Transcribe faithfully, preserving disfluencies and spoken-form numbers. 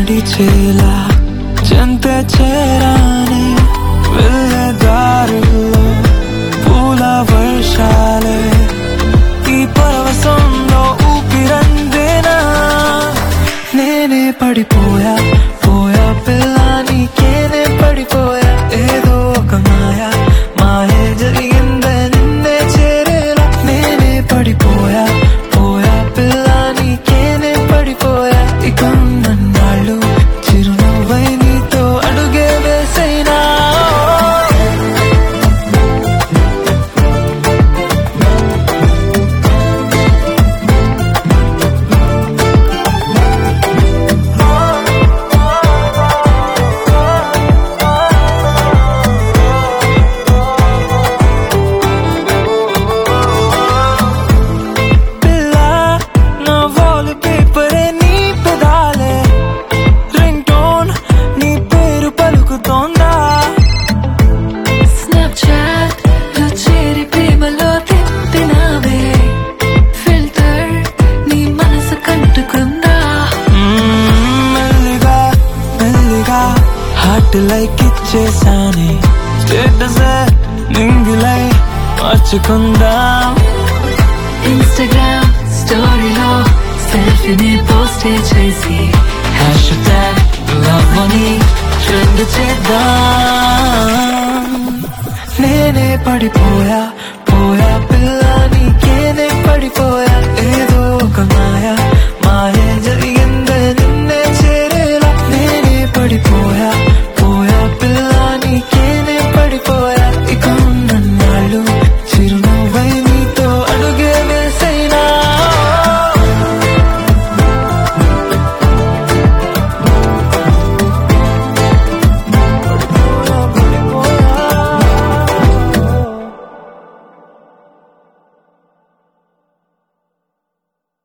నడిచేలా చెంత చేరాని వెళ్ళే దారుల్లో పూల వర్షాలే ఈ పరవశంలో ఊపిరందేనా నేనే పడిపోయా పోయా పిల్ల నీకేనే పడిపోయా ఏదో ఒక మాయా మాయే జరిగిందే నిన్నే చేరేలా నేనే పడిపోయా పోయా పిల్ల నీకేనే పడిపోయా ఇక నన్నాళ్ళు చిరునవ్వై నీతో అడుగే వేసైనా లైక్ ఇచ్చేసానే స్టేటస్ నింగిలై మార్చుకుందాం ఇన్స్టాగ్రామ్ స్టోరీలో సెల్ఫీని పోస్ట్ చేసి హ్యాష్ ట్యాగ్ లవ్ అని ట్రెండ్ చేద్దాం నేనే పడిపోయా